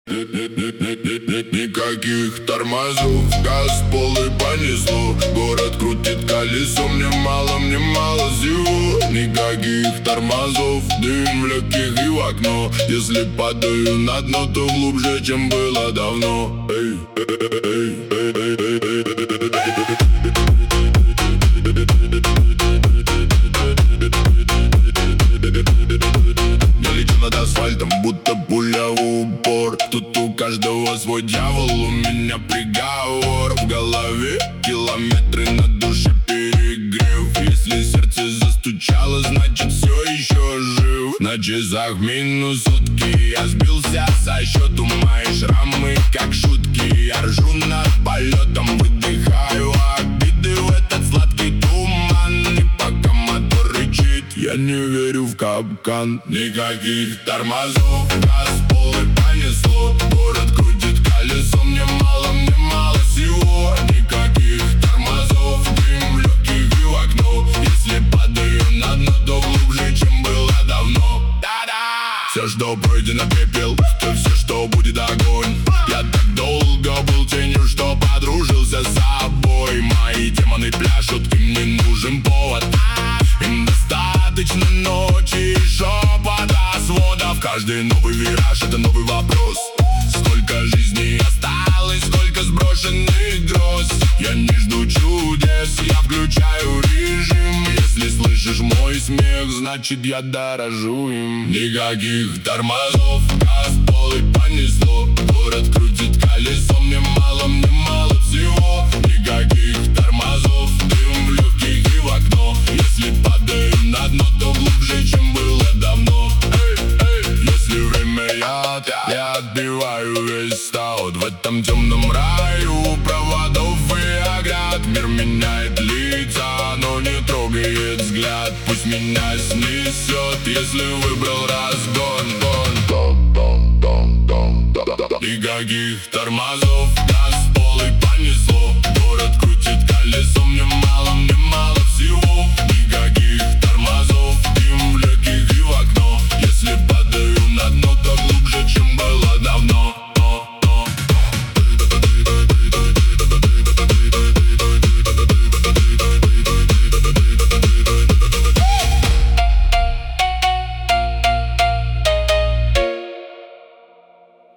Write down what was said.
Никаких тормозов, газ полый понесло. Город крутит колесо, мне мало сил. Никаких тормозов, дым в легких и в окно. Если падаю на дно, то глубже, чем было давно. Я лечу над асфальтом, будто пуля в упор. Тут у каждого свой дьявол, у меня приговор. В голове километры, на душе перегрев. Если сердце застучало, значит все еще жив. На часах минус сутки, я сбился со счету. Мои шрамы как шутки, я ржу над полетом. Выдыхаю обиды в этот сладкий туман. И пока мотор рычит, я не верю в капкан. Никаких тормозов, газ полый понесло. Город крутит колесо, мне мало всего. Никаких тормозов, дым в легких и в окно. Если падаю на дно, то глубже, чем было давно. Все, что пройдено, пепел, то все, что будет, огонь. Я так долго был тенью, что подружился с собой. Мои демоны пляшут, им не нужен повод. Им достаточно ночи и шепота сводов. Каждый новый вираж — это новый вопрос. Сколько жизней осталось, сколько сброшенных гроз. Я не жду чудес, я включаю режим. Если слышишь мой смех, значит я дорожу им. Никаких тормозов, газ полый понесло. Город крутит колесо, мне мало всего. Никаких тормозов, дым в легких и в окно. Если падаю на дно, то глубже, чем было давно. Если время я отбиваю весь стаут. В этом темном раю проводов и оград. Мир меняет лица, но не трогает взгляд. Пусть меня снесет, если выбрал разгон. Никаких тормозов, газ полый понесло. Город крутит колесо, мне мало